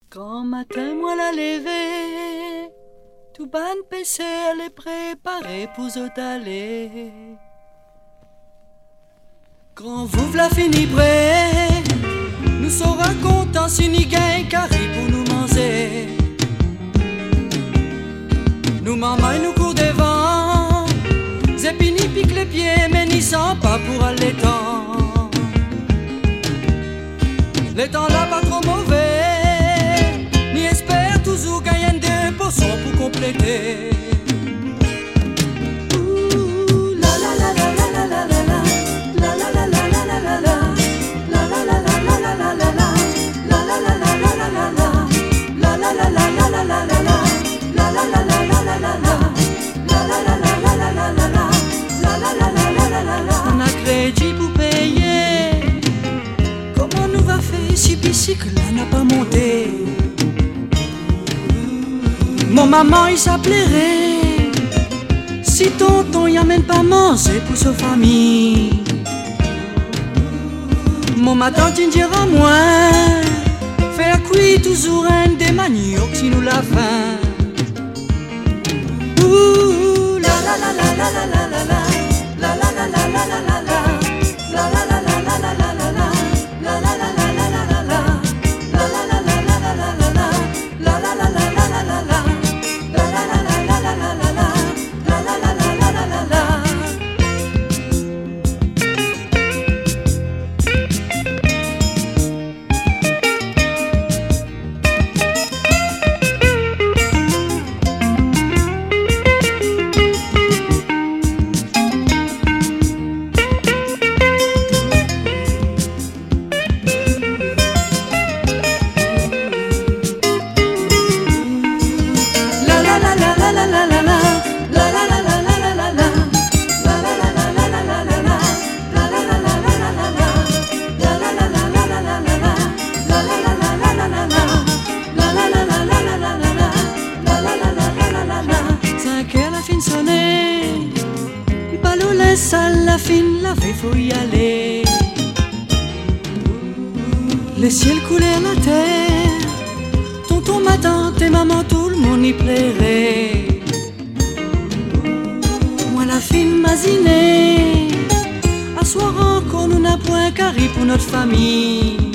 Grand matin, moi la lever, tout ban PC, elle est préparée pour aller. Grand vous la fini prêt, nous sera contents si ni gain carré pour nous manger. Nous maman nous court devant, Zépini pique les pieds mais n'y sent pas pour aller temps. Le temps là pas trop mauvais, ni espère toujours gagner deux poissons pour compléter. On a crédit pour payer. Comment nous va faire si bicycle là n'a pas monté? Mon maman il s'appellerait si tonton y amène pas manger pour sa famille. Mon ma tante il dira moins faire cuire toujours un des maniocs si nous la faim. Ouh la la la la la la la la la. La la la la la la la la. La la la la la la la la la. La la la la la la la la. La la la la la la la la. La la la la la la la la. La la la la la la la la. La la la la la la la la. La fin, la fée, faut y aller. Le ciel coulait à la terre. Tonton, ma tante et maman, tout le monde y plairait. Moi, la fine masinée. À soir encore, nous n'a point carré pour notre famille.